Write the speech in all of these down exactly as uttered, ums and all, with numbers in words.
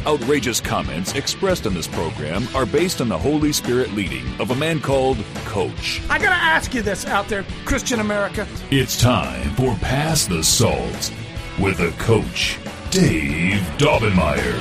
outrageous comments expressed in this program are based on the Holy Spirit leading of a man called Coach. I gotta ask you this out there, Christian America. It's time for Pass the Salt with a Coach, Dave Daubenmire.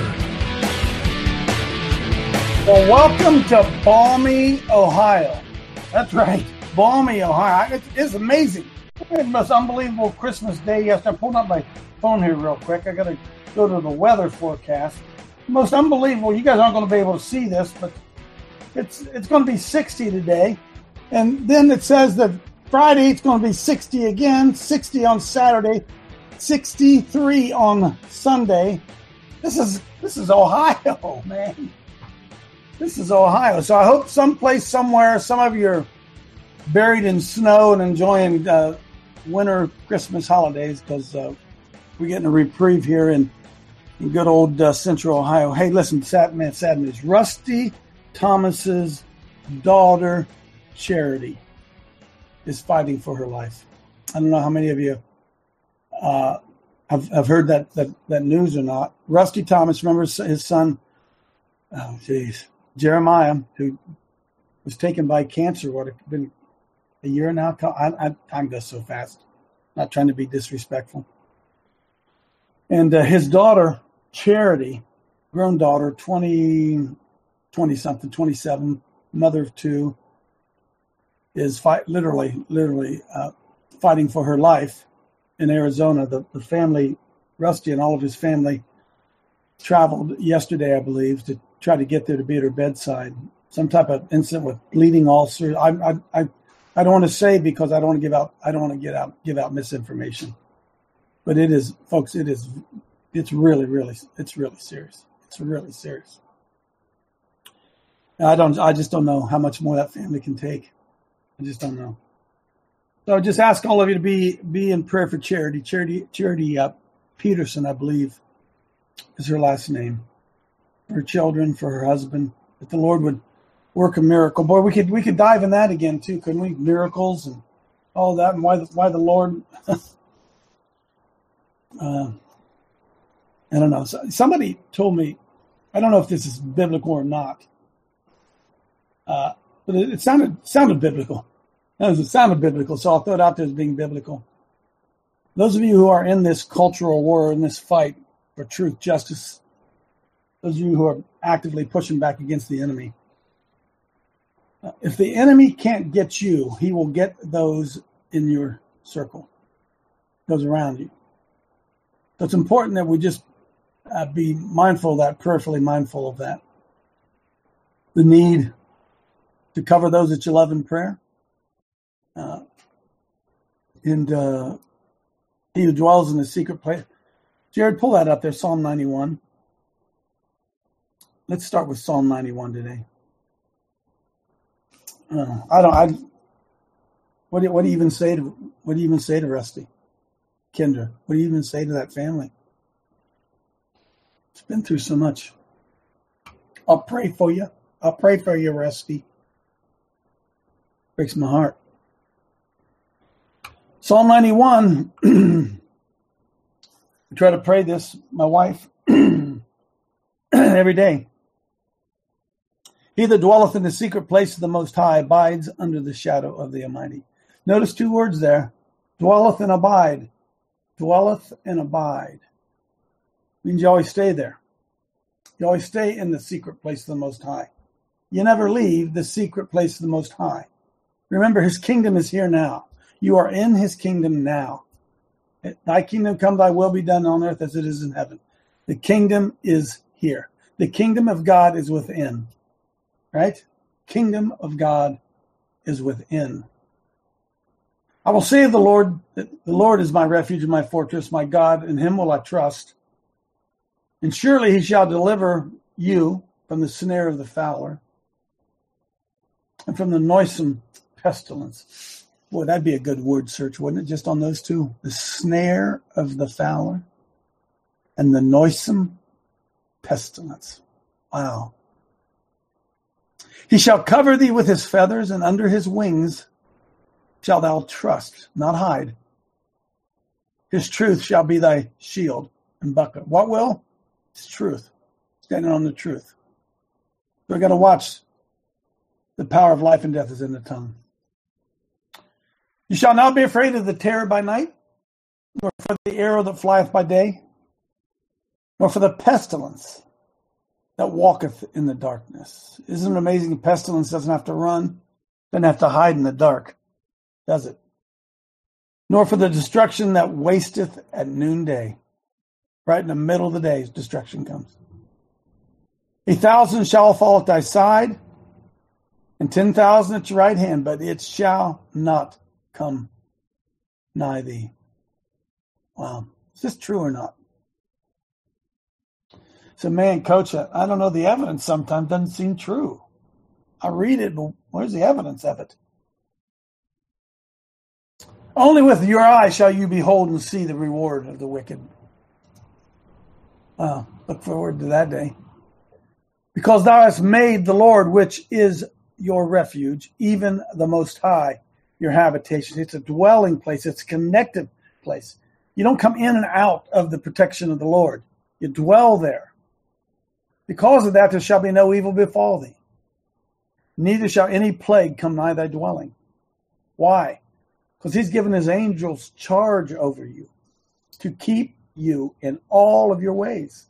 Well, welcome to Balmy, Ohio. That's right, Balmy, Ohio. It's, it's amazing. We had the most unbelievable Christmas day yesterday. I'm pulling up my phone here real quick. I gotta go to the weather forecast. Most unbelievable. You guys aren't going to be able to see this, but it's it's going to be sixty today. And then it says that Friday it's going to be sixty again, sixty on Saturday, sixty-three on Sunday. This is this is Ohio, man. This is Ohio. So I hope someplace, somewhere, some of you are buried in snow and enjoying uh, winter Christmas holidays, because uh, we're getting a reprieve here in in good old uh, Central Ohio. Hey, listen, sad man, sad news. Rusty Thomas's daughter, Charity, is fighting for her life. I don't know how many of you uh, have, have heard that, that that news or not. Rusty Thomas, remember his son, oh, geez, Jeremiah, who was taken by cancer, what, it's been a year now? I, I, time goes so fast. Not trying to be disrespectful. And uh, his daughter, Charity, grown daughter, twenty, twenty-something, twenty-seven, mother of two, is fight, literally, literally uh, fighting for her life in Arizona. The, the family, Rusty and all of his family, traveled yesterday, I believe, to try to get there to be at her bedside. Some type of incident with bleeding ulcers. I, I, I, I don't want to say, because I don't want to give out, I don't want to get out, give out misinformation. But it is, folks, it is, it's really, really, it's really serious. It's really serious. And I don't, I just don't know how much more that family can take. I just don't know. So I just ask all of you to be, be in prayer for Charity. Charity, Charity uh, Peterson, I believe, is her last name. For her children, for her husband, that the Lord would work a miracle. Boy, we could, we could dive in that again too, couldn't we? Miracles and all that, and why, the, why the Lord. Uh, I don't know. Somebody told me, I don't know if this is biblical or not, uh, but it, it sounded sounded biblical. It sounded biblical, so I'll throw it out there as being biblical. Those of you who are in this cultural war, in this fight for truth, justice, those of you who are actively pushing back against the enemy, uh, if the enemy can't get you, he will get those in your circle, those around you. So it's important that we just uh, be mindful of that, prayerfully mindful of that. The need to cover those that you love in prayer. Uh, and uh, he who dwells in the secret place. Jared, pull that up there, Psalm ninety-one. Let's start with Psalm ninety-one today. Uh, I don't, I, what do, what do you even say to, what do you even say to Rusty? Kendra, what do you even say to that family? It's been through so much. I'll pray for you. I'll pray for you, Rusty. Breaks my heart. Psalm ninety-one. I try to pray this, my wife, every day. He that dwelleth in the secret place of the Most High abides under the shadow of the Almighty. Notice two words there. Dwelleth and abide. Dwelleth and abide. Means you always stay there. You always stay in the secret place of the Most High. You never leave the secret place of the Most High. Remember, his kingdom is here now. You are in his kingdom now. Thy kingdom come, thy will be done on earth as it is in heaven. The kingdom is here. The kingdom of God is within. Right? Kingdom of God is within. I will say of the Lord, that the Lord is my refuge and my fortress, my God, in him will I trust. And surely he shall deliver you from the snare of the fowler and from the noisome pestilence. Boy, that'd be a good word search, wouldn't it? Just on those two. The snare of the fowler and the noisome pestilence. Wow. He shall cover thee with his feathers, and under his wings shalt thou trust, not hide. His truth shall be thy shield and buckler. What will? His truth. standing on the truth. We're going to watch the power of life and death is in the tongue. You shall not be afraid of the terror by night, nor for the arrow that flieth by day, nor for the pestilence that walketh in the darkness. Isn't it amazing? Pestilence doesn't have to run, doesn't have to hide in the dark, does it? Nor for the destruction that wasteth at noonday. Right in the middle of the day, destruction comes. A thousand shall fall at thy side, and ten thousand at your right hand, but it shall not come nigh thee. Wow. Is this true or not? So, man, coach, I don't know, the evidence sometimes doesn't seem true. I read it, but where's the evidence of it? Only with your eyes shall you behold and see the reward of the wicked. Wow, look forward to that day. Because thou hast made the Lord, which is your refuge, even the Most High, your habitation. It's a dwelling place. It's a connected place. You don't come in and out of the protection of the Lord. You dwell there. Because of that, there shall be no evil befall thee. Neither shall any plague come nigh thy dwelling. Why? Because he's given his angels charge over you to keep you in all of your ways.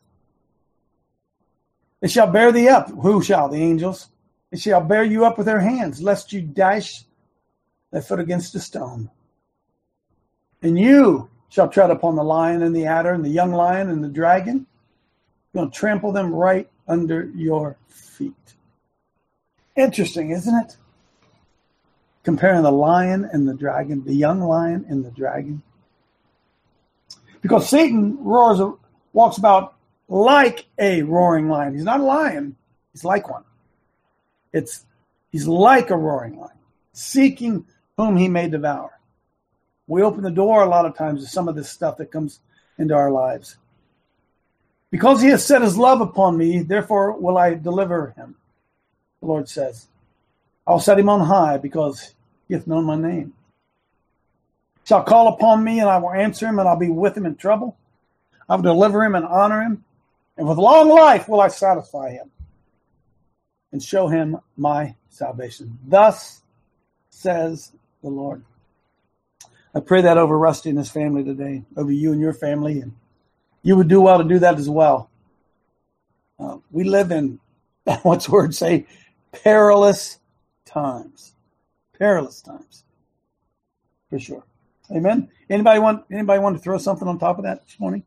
They shall bear thee up. Who shall? The angels. They shall bear you up with their hands, lest you dash thy foot against a stone. And you shall tread upon the lion and the adder and the young lion and the dragon. You're going to trample them right under your feet. Interesting, isn't it? Comparing the lion and the dragon, the young lion and the dragon. Because Satan roars, walks about like a roaring lion. He's not a lion. He's like one. It's He's like a roaring lion, seeking whom he may devour. We open the door a lot of times to some of this stuff that comes into our lives. Because he has set his love upon me, therefore will I deliver him, the Lord says. I'll set him on high because he hath known my name. Shall call upon me, and I will answer him, and I'll be with him in trouble. I will deliver him and honor him, and with long life will I satisfy him and show him my salvation. Thus says the Lord. I pray that over Rusty and his family today, over you and your family, and you would do well to do that as well. Uh, we live in, what's the word say, perilous times. Perilous times. For sure. Amen. Anybody want anybody want to throw something on top of that this morning?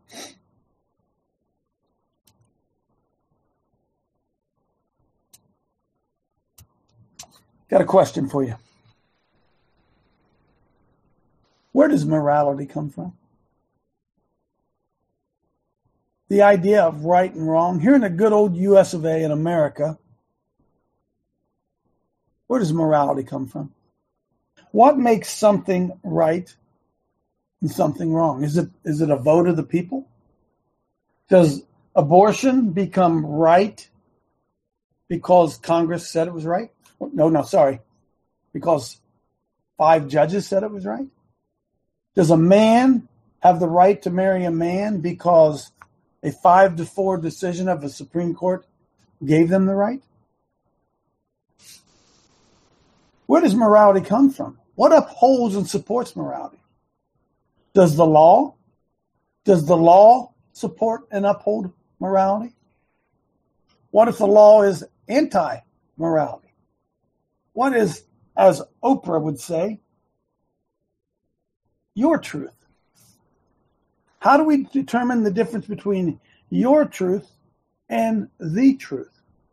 Got a question for you. Where does morality come from? The idea of right and wrong. Here in the good old U S of A in America, where does morality come from? What makes something right and something wrong? Is it is it a vote of the people? Does abortion become right because Congress said it was right? No, no, sorry. Because five judges said it was right? Does a man have the right to marry a man because a five to four decision of the Supreme Court gave them the right? Where does morality come from? What upholds and supports morality? Does the law? Does the law support and uphold morality? What if the law is anti-morality? What is, as Oprah would say, your truth? How do we determine the difference between your truth and the truth?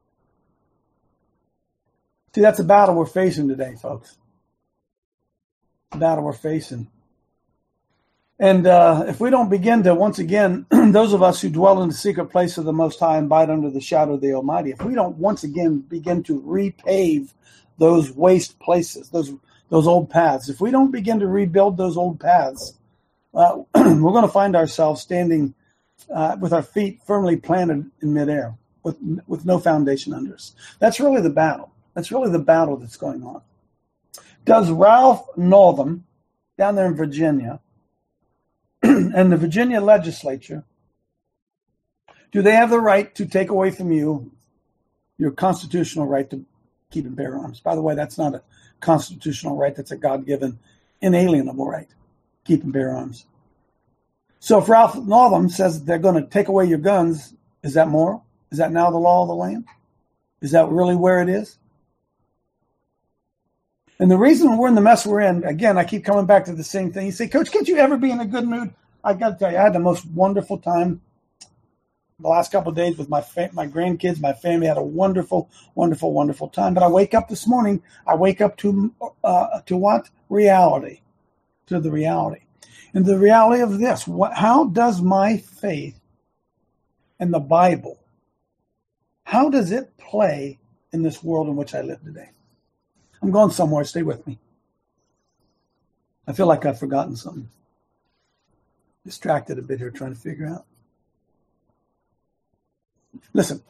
See, that's a battle we're facing today, folks. The battle we're facing. And uh, if we don't begin to, once again, those of us who dwell in the secret place of the Most High and abide under the shadow of the Almighty, if we don't once again begin to repave those waste places, those those old paths, if we don't begin to rebuild those old paths, uh, we're going to find ourselves standing uh, with our feet firmly planted in midair, with with no foundation under us. That's really the battle. That's really the battle that's going on. Does Ralph Northam, down there in Virginia, and the Virginia legislature Do they have the right to take away from you your constitutional right to keep and bear arms? By the way, that's not a constitutional right. That's a God-given, inalienable right. Keep and bear arms. So if Ralph Northam says they're going to take away your guns, is that moral? Is that now the law of the land? Is that really where it is? And the reason we're in the mess we're in, again, I keep coming back to the same thing. You say, Coach, can't you ever be in a good mood? I got to tell you, I had the most wonderful time the last couple of days with my fa- my grandkids, my family. Had a wonderful, wonderful, wonderful time. But I wake up this morning, I wake up to uh, to what? Reality. To the reality. And the reality of this, what, how does my faith and the Bible, how does it play in this world in which I live today? I'm going somewhere. Stay with me. I feel like I've forgotten something. Distracted a bit here trying to figure out. Listen.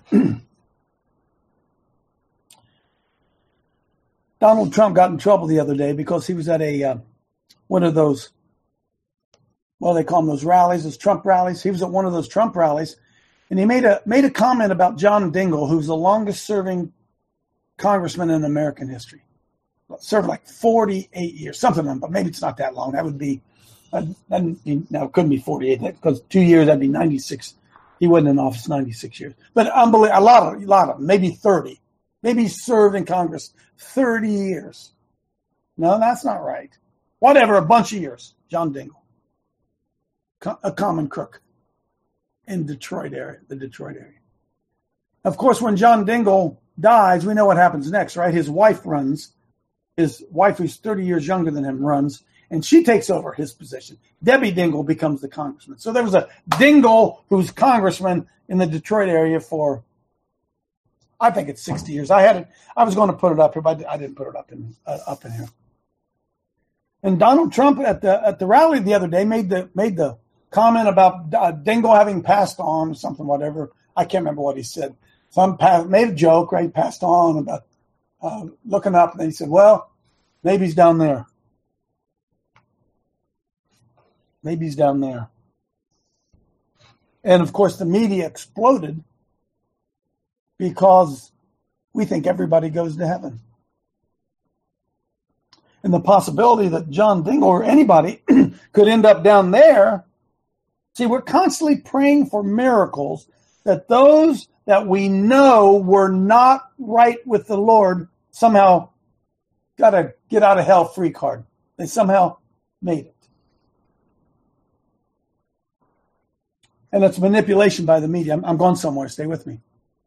Donald Trump got in trouble the other day because he was at a uh, one of those, well, they call them those rallies, those Trump rallies. He was at one of those Trump rallies, and he made a made a comment about John Dingell, who's the longest serving congressman in American history. Served like forty-eight years, something like that, but maybe it's not that long. That would be, uh, no, it couldn't be forty-eight because two years, that'd be ninety-six. He wasn't in office ninety-six years. But unbelievable, a lot of, a lot of them, maybe thirty. Maybe he served in Congress thirty years. No, that's not right. Whatever, a bunch of years. John Dingell, Co- a common crook in Detroit area, the Detroit area. Of course, when John Dingell dies, we know what happens next, right? His wife runs. His wife, who's thirty years younger than him, runs, and she takes over his position. Debbie Dingell becomes the congressman. So there was a Dingell who's congressman in the Detroit area for, I think it's sixty years. I had it. I was going to put it up here, but I didn't put it up in uh, up in here. And Donald Trump at the at the rally the other day made the made the comment about uh, Dingell having passed on or something, whatever. I can't remember what he said. Some pass, made a joke, right? Passed on about uh, looking up, and he said, "Well, maybe he's down there. Maybe he's down there." And of course, the media exploded because we think everybody goes to heaven. And the possibility that John Dingell or anybody could end up down there. See, we're constantly praying for miracles that those that we know were not right with the Lord somehow got a get out of hell free card. They somehow made it. And it's manipulation by the media. I'm, I'm going somewhere. Stay with me.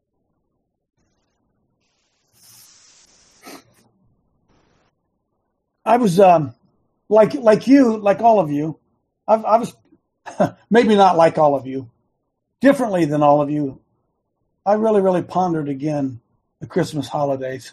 I was um, like like you, like all of you. I, I was maybe not like all of you, differently than all of you. I really, really pondered again the Christmas holidays,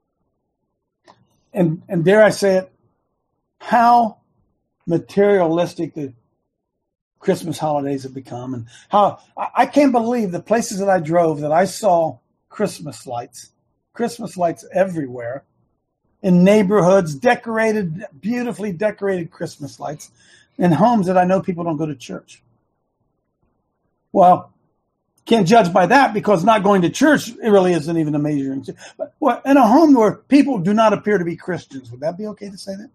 and and dare I say it, how materialistic the Christmas holidays have become, and how I, I can't believe the places that I drove that I saw Christmas lights, Christmas lights everywhere. In neighborhoods, decorated, beautifully decorated Christmas lights, in homes that I know people don't go to church. Well, can't judge by that because not going to church, it really isn't even a measuring. But well, in a home where people do not appear to be Christians, would that be okay to say that?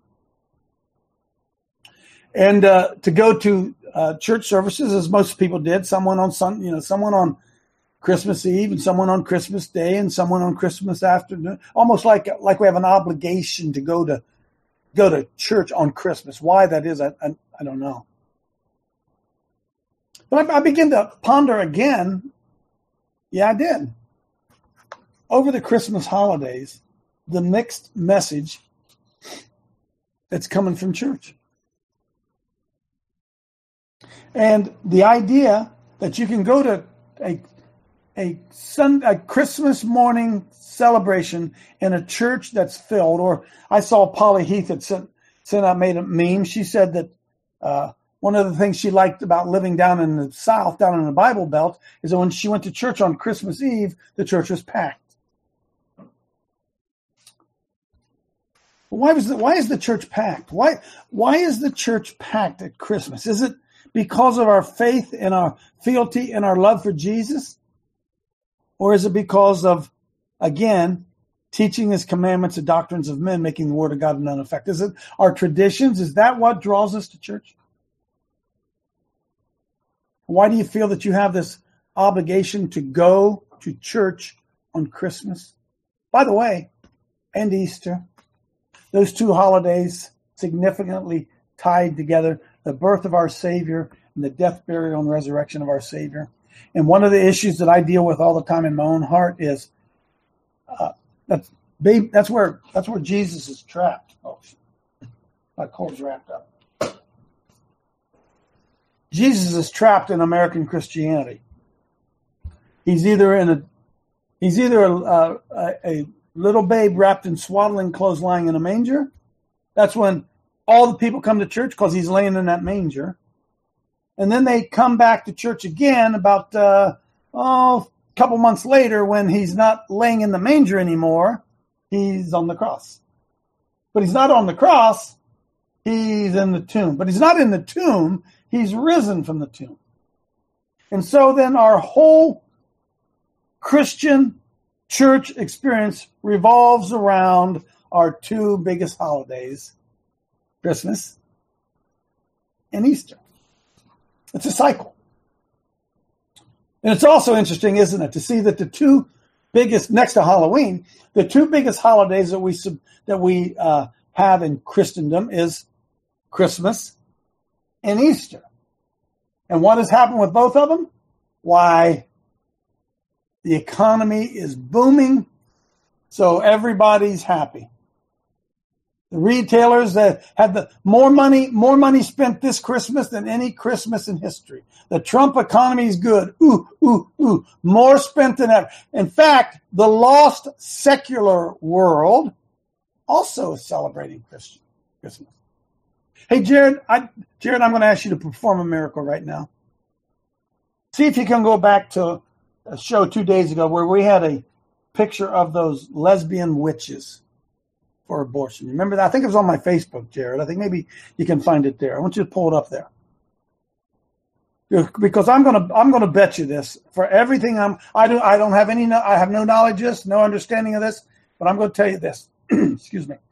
And uh, to go to uh, church services, as most people did, someone on some, you know, someone on Christmas Eve and someone on Christmas Day and someone on Christmas afternoon, almost like like we have an obligation to go to go to church on Christmas. Why that is, I I, I don't know. But I, I begin to ponder again. Yeah, I did. Over the Christmas holidays, the mixed message that's coming from church. And the idea that you can go to a A, sun, a Christmas morning celebration in a church that's filled, or I saw Polly Heath had sent, sent out, made a meme. She said that uh, one of the things she liked about living down in the South, down in the Bible Belt, is that when she went to church on Christmas Eve, the church was packed. Why was the, why is the church packed? Why why is the church packed at Christmas? Is it because of our faith and our fealty and our love for Jesus? Or is it because of, again, teaching his commandments and doctrines of men, making the word of God of none effect? Is it our traditions? Is that what draws us to church? Why do you feel that you have this obligation to go to church on Christmas? By the way, and Easter, those two holidays significantly tied together, the birth of our Savior and the death, burial, and resurrection of our Savior. And one of the issues that I deal with all the time in my own heart is uh, that's babe, that's where that's where Jesus is trapped. Oh, my cord's wrapped up. Jesus is trapped in American Christianity. He's either in a he's either a, a, a little babe wrapped in swaddling clothes lying in a manger. That's when all the people come to church because he's laying in that manger. And then they come back to church again about uh, oh, a couple months later when he's not laying in the manger anymore. He's on the cross. But he's not on the cross. He's in the tomb. But he's not in the tomb. He's risen from the tomb. And so then our whole Christian church experience revolves around our two biggest holidays, Christmas and Easter. It's a cycle. And it's also interesting, isn't it, to see that the two biggest, next to Halloween, the two biggest holidays that we that we uh, have in Christendom is Christmas and Easter. And what has happened with both of them? Why, the economy is booming, so everybody's happy. The retailers that had the more money, more money spent this Christmas than any Christmas in history. The Trump economy is good. Ooh, ooh, ooh. More spent than ever. In fact, the lost secular world also is celebrating Christian Christmas. Hey, Jared, I, Jared, I'm going to ask you to perform a miracle right now. See if you can go back to a show two days ago where we had a picture of those lesbian witches for abortion. Remember that? I think it was on my Facebook, Jared. I think maybe you can find it there. I want you to pull it up there. Because I'm gonna I'm gonna bet you this for everything I'm I do I don't have any I have no knowledge of this, no understanding of this, but I'm gonna tell you this. Excuse me.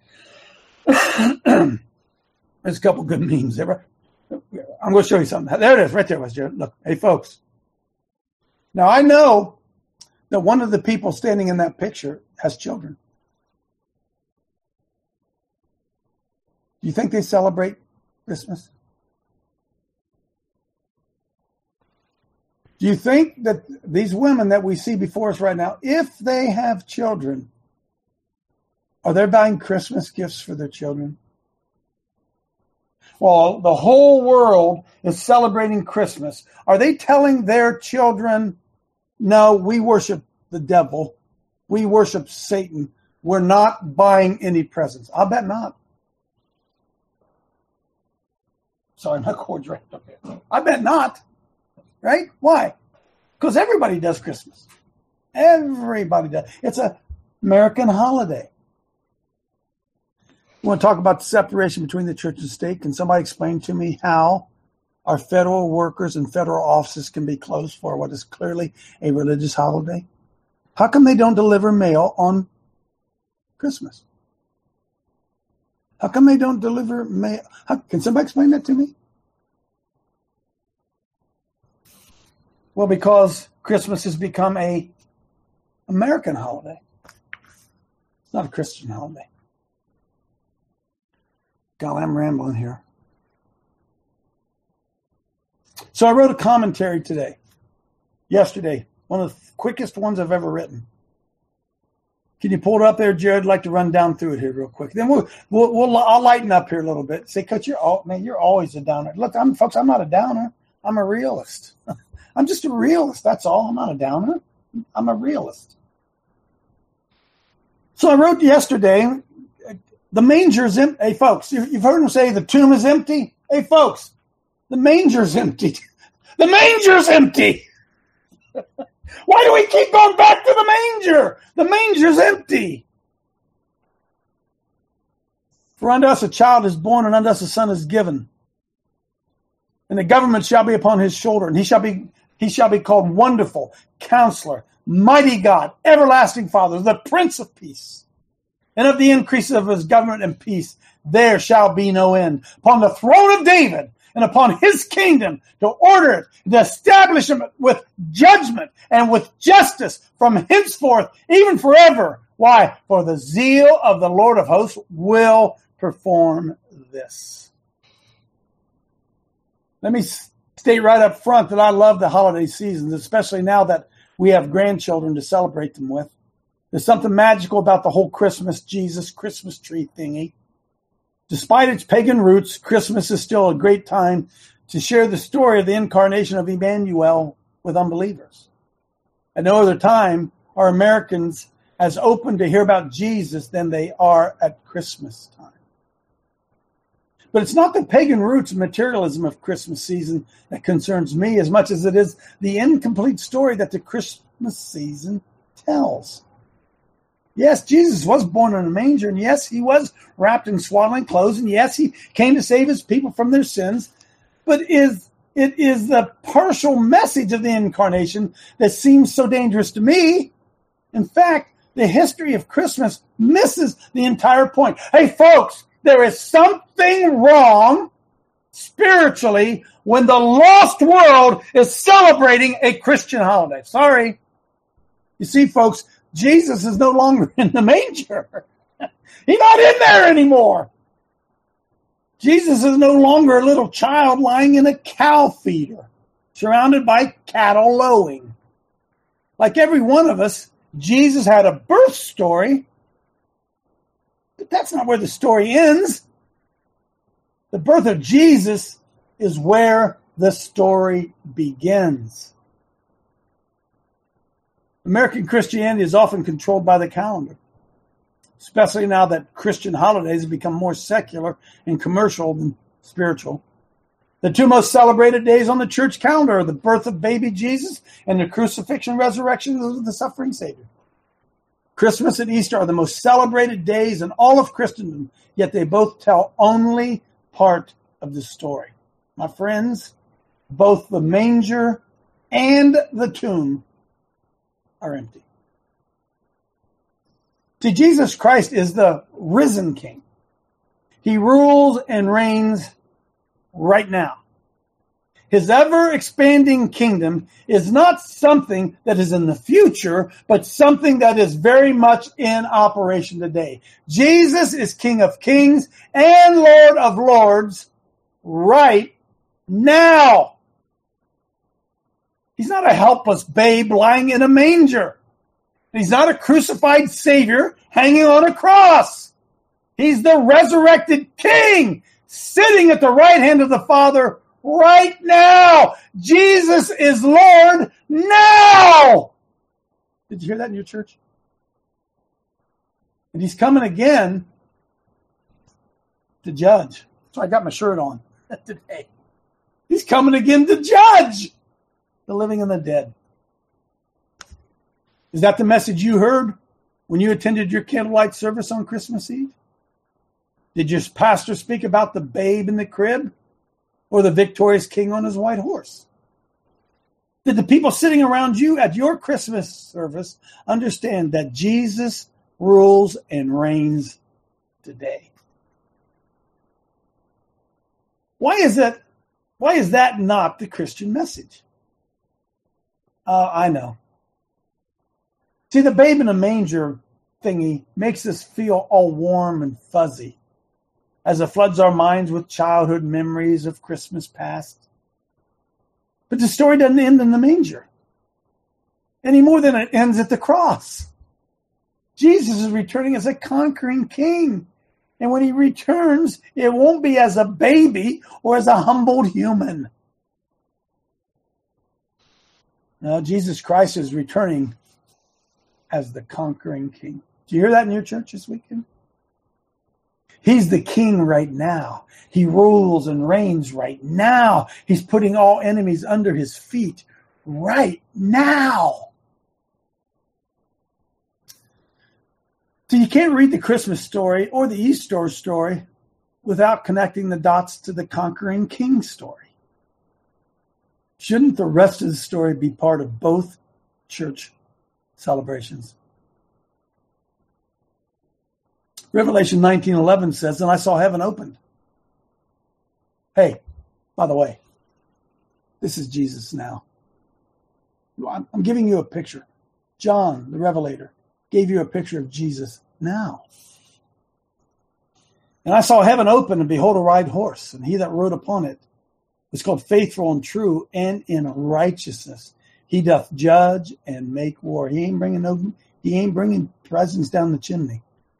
There's a couple good memes there. I'm gonna show you something. There it is, right there, was Jared. Look, hey folks. Now I know that one of the people standing in that picture has children. Do you think they celebrate Christmas? Do you think that these women that we see before us right now, if they have children, are they buying Christmas gifts for their children? Well, the whole world is celebrating Christmas. Are they telling their children, no, we worship the devil. We worship Satan. We're not buying any presents? I'll bet not. Sorry, my cord's right up there. I bet not. Right? Why? Because everybody does Christmas. Everybody does. It's an American holiday. You want to talk about the separation between the church and state? Can somebody explain to me how our federal workers and federal offices can be closed for what is clearly a religious holiday? How come they don't deliver mail on Christmas? How come they don't deliver mail? How, can somebody explain that to me? Well, because Christmas has become a American holiday. It's not a Christian holiday. God, I'm rambling here. So I wrote a commentary today, yesterday, one of the quickest ones I've ever written. Can you pull it up there, Jared? I'd like to run down through it here real quick. Then we'll, we'll, we'll I'll lighten up here a little bit. Say, Coach, you're all, man, you're always a downer. Look, I'm folks, I'm not a downer. I'm a realist. I'm just a realist. That's all. I'm not a downer. I'm a realist. So I wrote yesterday, the manger's empty. Hey, folks, you've heard them say the tomb is empty. Hey, folks, the manger's empty. The manger's empty. Why do we keep going back to the manger? The manger's empty. For unto us a child is born, and unto us a son is given. And the government shall be upon his shoulder, and he shall be he shall be called Wonderful, Counselor, Mighty God, Everlasting Father, the Prince of Peace. And of the increase of his government and peace, there shall be no end. Upon the throne of David and upon his kingdom, to order it, to establish it with judgment and with justice from henceforth, even forever. Why? For the zeal of the Lord of hosts will perform this. Let me state right up front that I love the holiday seasons, especially now that we have grandchildren to celebrate them with. There's something magical about the whole Christmas Jesus Christmas tree thingy. Despite its pagan roots, Christmas is still a great time to share the story of the incarnation of Emmanuel with unbelievers. At no other time are Americans as open to hear about Jesus than they are at Christmas time. But it's not the pagan roots and materialism of Christmas season that concerns me as much as it is the incomplete story that the Christmas season tells. Yes, Jesus was born in a manger, and yes, he was wrapped in swaddling clothes, and yes, he came to save his people from their sins. But is it is the partial message of the incarnation that seems so dangerous to me. In fact, the history of Christmas misses the entire point. Hey, folks, there is something wrong spiritually when the lost world is celebrating a Christian holiday. Sorry. You see, folks, Jesus is no longer in the manger. He's not in there anymore. Jesus is no longer a little child lying in a cow feeder, surrounded by cattle lowing. Like every one of us, Jesus had a birth story, but that's not where the story ends. The birth of Jesus is where the story begins. American Christianity is often controlled by the calendar, especially now that Christian holidays have become more secular and commercial than spiritual. The two most celebrated days on the church calendar are the birth of baby Jesus and the crucifixion and resurrection of the suffering Savior. Christmas and Easter are the most celebrated days in all of Christendom, yet they both tell only part of the story. My friends, both the manger and the tomb are empty. See, Jesus Christ is the risen King. He rules and reigns right now. His ever-expanding kingdom is not something that is in the future, but something that is very much in operation today. Jesus is King of kings and Lord of lords right now. He's not a helpless babe lying in a manger. He's not a crucified Savior hanging on a cross. He's the resurrected King sitting at the right hand of the Father right now. Jesus is Lord now. Did you hear that in your church? And he's coming again to judge. So I got my shirt on today. He's coming again to judge the living and the dead. Is that the message you heard when you attended your candlelight service on Christmas Eve? Did your pastor speak about the babe in the crib or the victorious king on his white horse? Did the people sitting around you at your Christmas service understand that Jesus rules and reigns today? Why is that? Why is that not the Christian message? Uh, I know. See, the babe in a manger thingy makes us feel all warm and fuzzy as it floods our minds with childhood memories of Christmas past. But the story doesn't end in the manger any more than it ends at the cross. Jesus is returning as a conquering king. And when he returns, it won't be as a baby or as a humbled human. No, Jesus Christ is returning as the conquering king. Do you hear that in your church this weekend? He's the king right now. He rules and reigns right now. He's putting all enemies under his feet right now. So you can't read the Christmas story or the Easter story without connecting the dots to the conquering king story. Shouldn't the rest of the story be part of both church celebrations? Revelation nineteen eleven says, and I saw heaven opened. Hey, by the way, this is Jesus now. I'm giving you a picture. John, the Revelator, gave you a picture of Jesus now. And I saw heaven open, and behold, a white horse, and he that rode upon it was called Faithful and True, and in righteousness he doth judge and make war. He ain't bringing no, he ain't bringing presents down the chimney.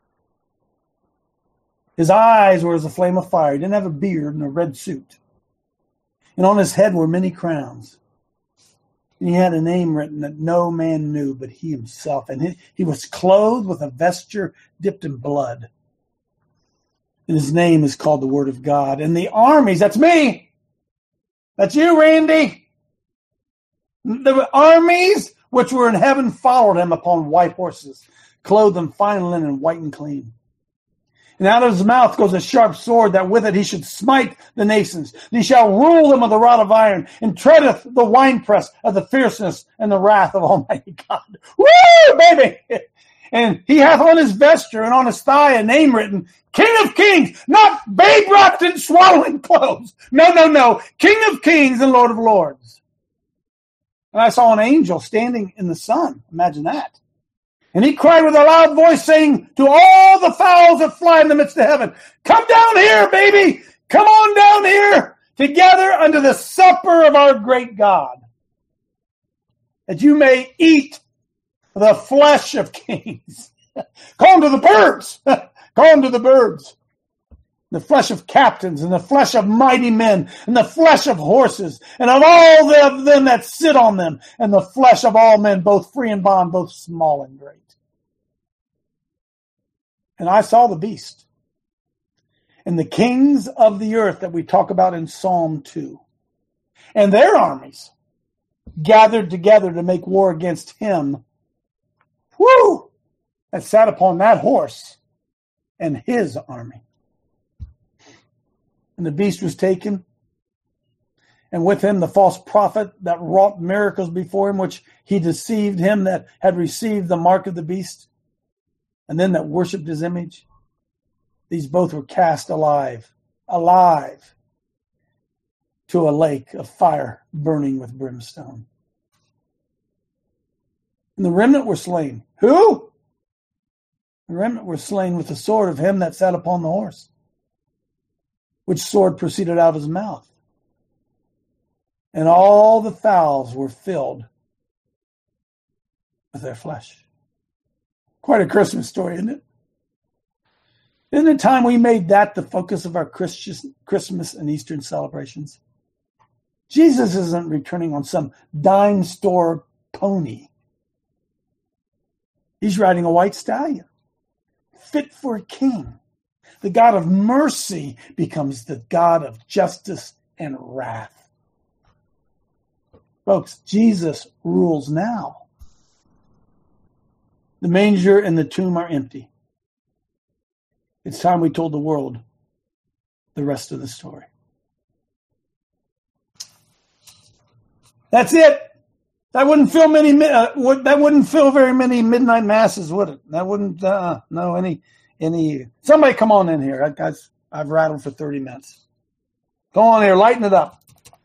His eyes were as a flame of fire. He didn't have a beard and a red suit. And on his head were many crowns. And he had a name written that no man knew but he himself. And he, he was clothed with a vesture dipped in blood. And his name is called the Word of God. And the armies, that's me. That's you, Randy. The armies which were in heaven followed him upon white horses, clothed in fine linen, white and clean. And out of his mouth goes a sharp sword, that with it he should smite the nations. And he shall rule them with a rod of iron, and treadeth the winepress of the fierceness and the wrath of Almighty God. Woo, baby! And he hath on his vesture and on his thigh a name written, King of Kings, not babe wrapped in swaddling clothes. No, no, no. King of Kings and Lord of Lords. And I saw an angel standing in the sun. Imagine that. And he cried with a loud voice, saying to all the fowls that fly in the midst of heaven, come down here, baby. Come on down here together unto the supper of our great God, that you may eat the flesh of kings. Call them to the birds. Call them to the birds. The flesh of captains, and the flesh of mighty men, and the flesh of horses, and of all of them that sit on them, and the flesh of all men, both free and bond, both small and great. And I saw the beast, and the kings of the earth that we talk about in Psalm two, and their armies gathered together to make war against him, whoo, that sat upon that horse and his army. And the beast was taken, and with him the false prophet that wrought miracles before him, which he deceived him that had received the mark of the beast, and then that worshipped his image. These both were cast alive, alive, to a lake of fire burning with brimstone. And the remnant were slain. Who? The remnant were slain with the sword of him that sat upon the horse, which sword proceeded out of his mouth. And all the fowls were filled with their flesh. Quite a Christmas story, isn't it? Isn't it time we made that the focus of our Christmas and Eastern celebrations? Jesus isn't returning on some dime store pony. He's riding a white stallion, fit for a king. The God of mercy becomes the God of justice and wrath. Folks, Jesus rules now. The manger and the tomb are empty. It's time we told the world the rest of the story. That's it. That wouldn't fill many. Uh, would, that wouldn't fill very many midnight masses, would it? That wouldn't. Uh, no, any. Any somebody come on in here. I, guys, I've rattled for thirty minutes. Go on here, lighten it up.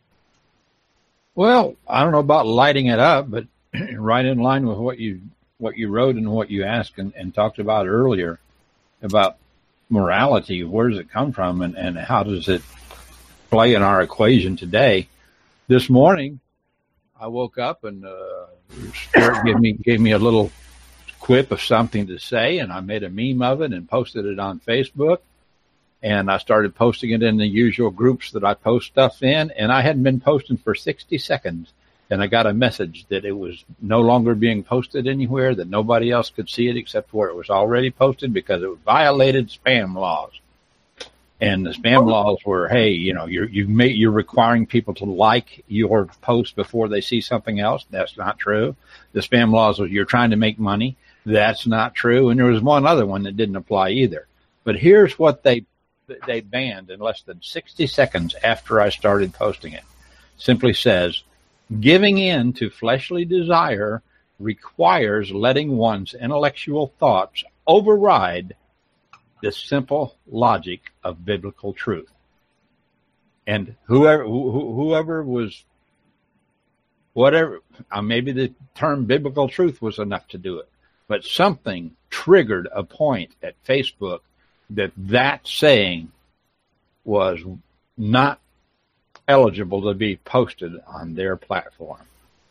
Well, I don't know about lighting it up, but right in line with what you what you wrote and what you asked and, and talked about earlier about morality. Where does it come from, and, and how does it play in our equation today? This morning, I woke up and uh, Spirit gave me gave me a little quip of something to say, and I made a meme of it and posted it on Facebook, and I started posting it in the usual groups that I post stuff in, and I hadn't been posting for sixty seconds, and I got a message that it was no longer being posted anywhere, that nobody else could see it except where it was already posted because it violated spam laws. And the spam laws were, hey, you know, you're you've made, you're requiring people to like your post before they see something else. That's not true. The spam laws was you're trying to make money. That's not true. And there was one other one that didn't apply either. But here's what they they banned in less than sixty seconds after I started posting it. Simply says, Giving in to fleshly desire requires letting one's intellectual thoughts override the simple logic of biblical truth. And whoever wh- whoever was, whatever, uh, maybe the term biblical truth was enough to do it, but something triggered a point at Facebook that that saying was not eligible to be posted on their platform.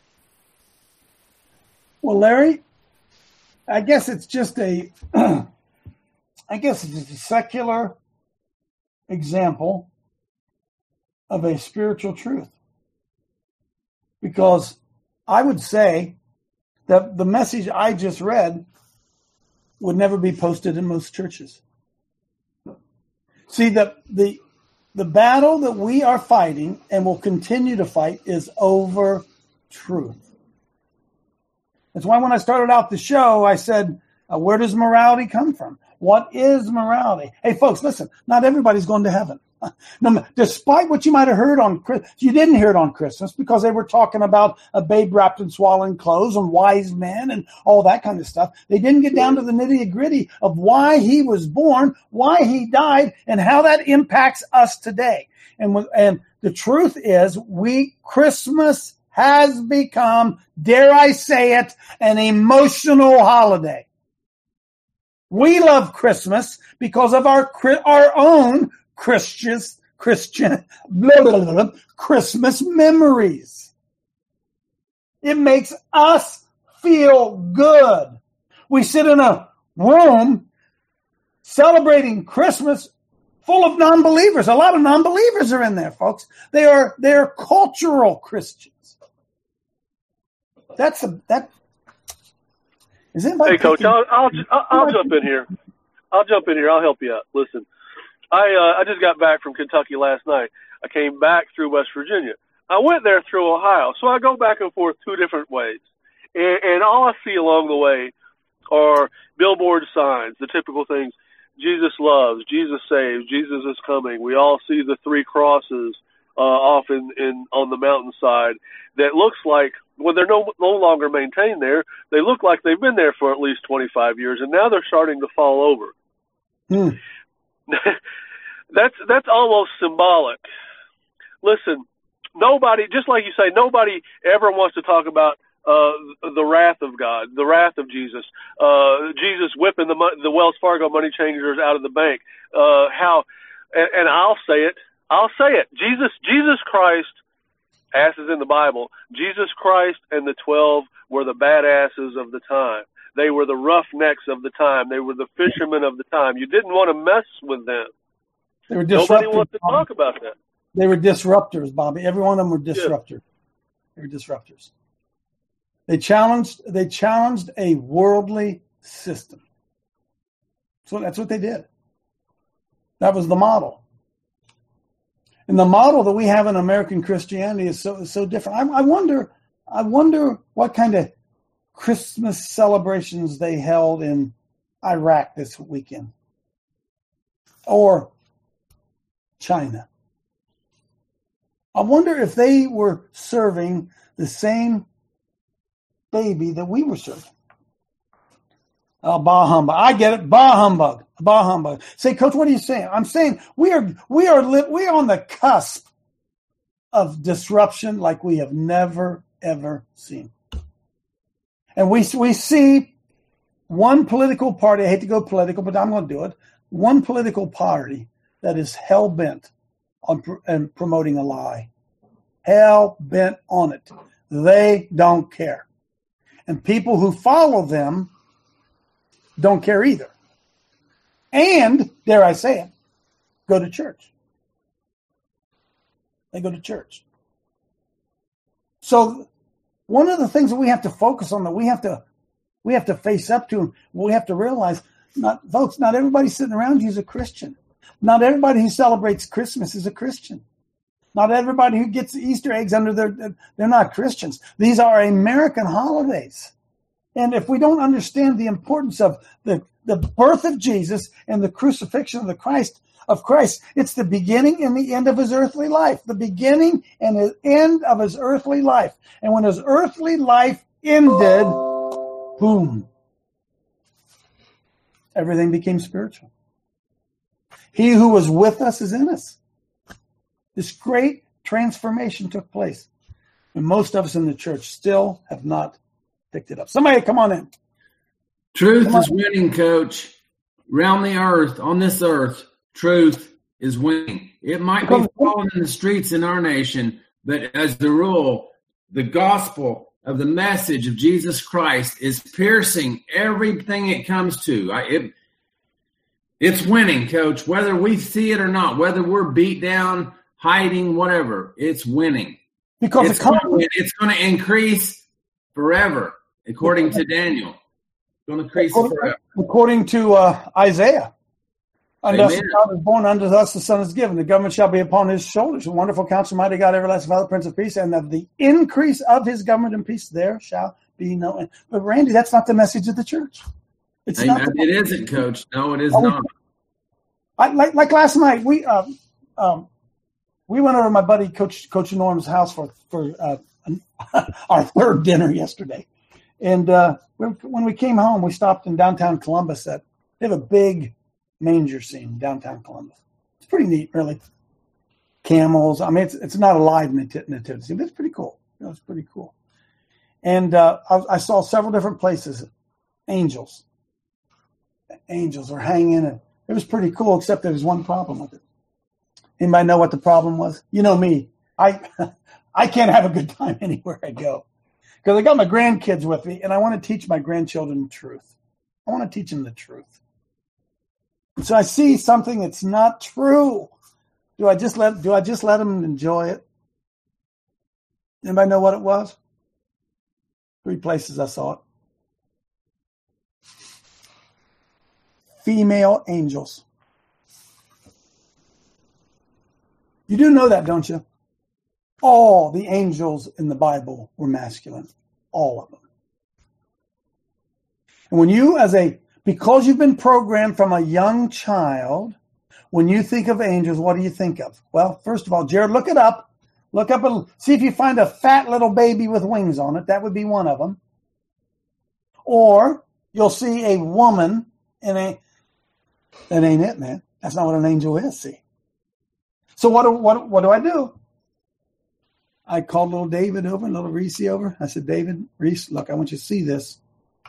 Well, Larry, I guess it's just a, I guess it's a secular example of a spiritual truth. Because I would say that the message I just read would never be posted in most churches. See, the, the, the battle that we are fighting and will continue to fight is over truth. That's why when I started out the show, I said, uh, where does morality come from? What is morality? Hey, folks, listen, not everybody's going to heaven. No, despite what you might have heard on Christmas, you didn't hear it on Christmas because they were talking about a babe wrapped in swaddling clothes and wise men and all that kind of stuff. They didn't get down to the nitty gritty of why he was born, why he died, and how that impacts us today. And and the truth is, we Christmas has become, dare I say it, an emotional holiday. We love Christmas because of our our own Christians, Christian, blah, blah, blah, blah, Christmas memories. It makes us feel good. We sit in a room celebrating Christmas full of non-believers. A lot of non-believers are in there, folks. They are they are cultural Christians. That's a that. Is anybody? Hey, Coach, I'll I'll, I'll, I'll jump in here. I'll jump in here. I'll help you out. Listen. I uh, I just got back from Kentucky last night. I came back through West Virginia. I went there through Ohio. So I go back and forth two different ways. And, and all I see along the way are billboard signs, the typical things. Jesus loves, Jesus saves, Jesus is coming. We all see the three crosses uh, off in, in on the mountainside that looks like, when they're no, no longer maintained there, they look like they've been there for at least twenty-five years, and now they're starting to fall over. Hmm. that's that's almost symbolic. Listen, nobody, just like you say, nobody ever wants to talk about uh, the wrath of God, the wrath of Jesus, uh, Jesus whipping the the Wells Fargo money changers out of the bank. Uh, how, and, and I'll say it, I'll say it. Jesus, Jesus Christ, as is in the Bible, Jesus Christ and the twelve were the badasses of the time. They were the roughnecks of the time. They were the fishermen of the time. You didn't want to mess with them. They were Nobody wants to talk about that. They were disruptors, Bobby. Every one of them were disruptors. Yeah. They were disruptors. They challenged. They challenged a worldly system. So that's what they did. That was the model. And the model that we have in American Christianity is so so different. I, I wonder. I wonder what kind of Christmas celebrations they held in Iraq this weekend, or China. I wonder if they were serving the same baby that we were serving. Oh, bah humbug! I get it. Bah humbug. Bah humbug. Say, Coach, what are you saying? I'm saying we are we are li- we are on the cusp of disruption like we have never ever seen. And we we see one political party, I hate to go political, but I'm going to do it, one political party that is hell-bent on pr- and promoting a lie. Hell-bent on it. They don't care. And people who follow them don't care either. And, dare I say it, go to church. They go to church. So one of the things that we have to focus on, that we have to we have to face up to, we have to realize, not folks, not everybody sitting around you is a Christian. Not everybody who celebrates Christmas is a Christian. Not everybody who gets Easter eggs under their, they're not Christians. These are American holidays. And if we don't understand the importance of the, the birth of Jesus and the crucifixion of the Christ of Christ, it's the beginning and the end of his earthly life. The beginning and the end of his earthly life. And when his earthly life ended, boom, everything became spiritual. He who was with us is in us. This great transformation took place. And most of us in the church still have not picked it up. Somebody come on in. Truth is winning, Coach. Around the earth, on this earth, truth is winning. It might be falling in the streets in our nation, but as a rule, the gospel of the message of Jesus Christ is piercing everything it comes to. I, it, it's winning, Coach, whether we see it or not, whether we're beat down, hiding, whatever, it's winning. Because it's going to, it's going to increase forever, according to Daniel. It's going to increase according, forever. According to uh, Isaiah. Unto us a child is born, unto us the son is given. The government shall be upon his shoulders. A wonderful counsel, mighty God, everlasting Father, Prince of Peace, and of the increase of his government and peace there shall be no end. But Randy, that's not the message of the church. It's Amen. not. The, it isn't, Coach. No, it is oh, not. I, like like last night, we um, um, we went over to my buddy Coach Coach Norm's house for for uh, our third dinner yesterday, and uh, when, when we came home, we stopped in downtown Columbus. At they have a big manger scene downtown Columbus. It's pretty neat, really. Camels. I mean, it's it's not a live nativity scene, but it's pretty cool. You know, it's pretty cool. And uh, I, I saw several different places. Angels. Angels are hanging, and it was pretty cool, except there was one problem with it. Anybody know what the problem was? You know me. I I can't have a good time anywhere I go. Because I got my grandkids with me, and I want to teach my grandchildren the truth. I want to teach them the truth. So I see something that's not true. Do I just let do I just let them enjoy it? Anybody know what it was? Three places I saw it. Female angels. You do know that, don't you? All the angels in the Bible were masculine. All of them. And when you as a Because you've been programmed from a young child, when you think of angels, what do you think of? Well, first of all, Jared, look it up. Look up and see if you find a fat little baby with wings on it. That would be one of them. Or you'll see a woman in a... That ain't it, man. That's not what an angel is, see. So what do, what, what do I do? I called little David over, little Reese over. I said, David, Reese, look, I want you to see this.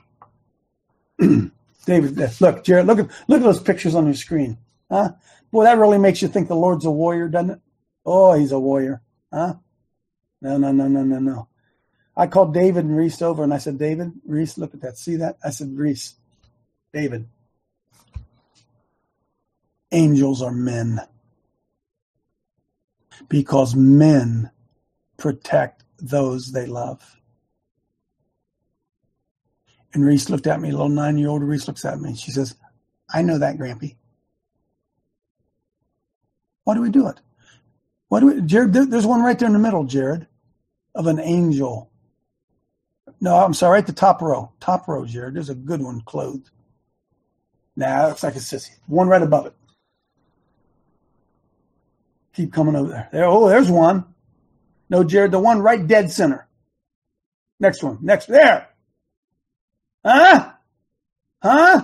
David, look, Jared, look at look at those pictures on your screen. Huh? Boy, that really makes you think the Lord's a warrior, doesn't it? Oh, he's a warrior. Huh? No, no, no, no, no, no. I called David and Reese over, and I said, David, Reese, look at that. See that? I said, Reese, David, angels are men. Because men protect those they love. And Reese looked at me, a little nine-year-old Reese looks at me. She says, I know that, Grampy. Why do we do it? Why do we, Jared, there, there's one right there in the middle, Jared, of an angel. No, I'm sorry, right at the top row. Top row, Jared. There's a good one clothed. Nah, it looks like a sissy. One right above it. Keep coming over there. There. Oh, there's one. No, Jared, the one right dead center. Next one. Next. There. Huh? Huh?